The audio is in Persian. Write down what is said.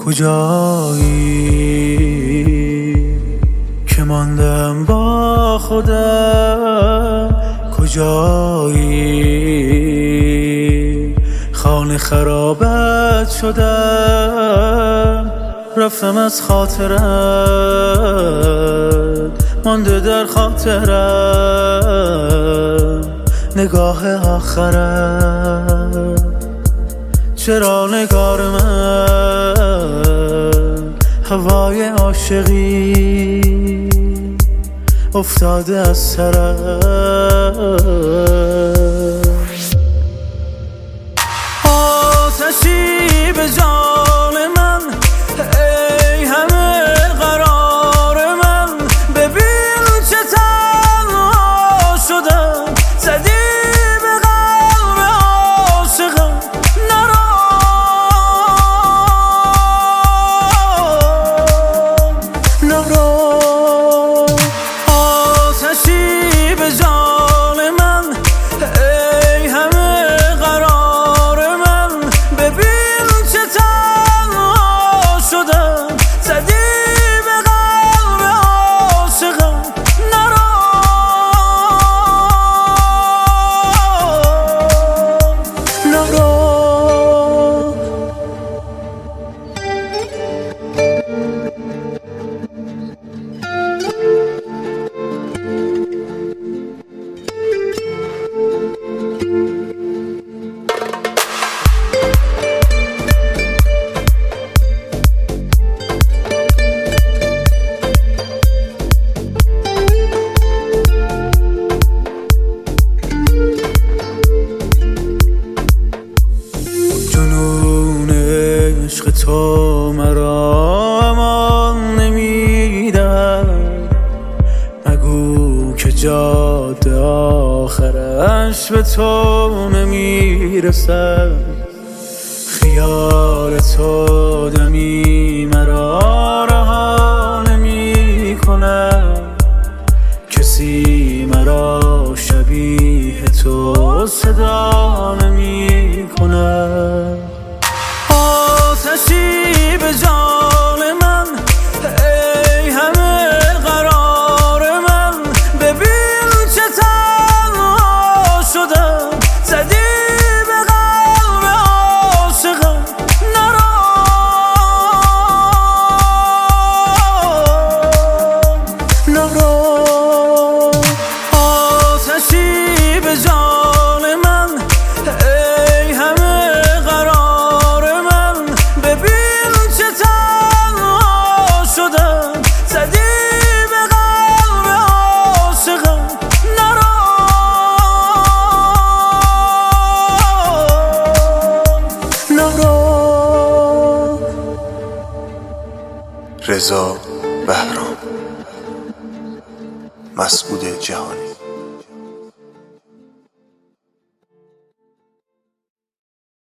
کجایی که ماندم با خودم؟ کجایی خانه خرابت شدم؟ رفتم از خاطرم، مانده در خاطرم نگاه آخرم. چرا نگار من هوای عاشقی افتاده از سرم؟ آتشی به جان من، ای همه قرار من، ببین چه تنها شدم. زدی به قلب عاشقم، نرو نرو. آتشی به جان من، ای همه قرار من، ببین چه تنها شدم. زدی به قلب عاشقم، نرو نرو. جنون عشق تو مرا امان نمیدهد. مگو که جاده آخرش به تو نمیرسد. خیال تو دمی مرا رها نمی کند. کسی مرا شبیه تو صدا نمی کند. آتشی به جان من، ای همه قرار من، ببین چه تنها شدم. زدی به قلب عاشقم، نرو نرو. آتشی به جان من، ای همه قرار من، ببین چه تنها شدم. زدی به قلب عاشقم، نرو نرو. رضا بهرام، مسعود جهانی.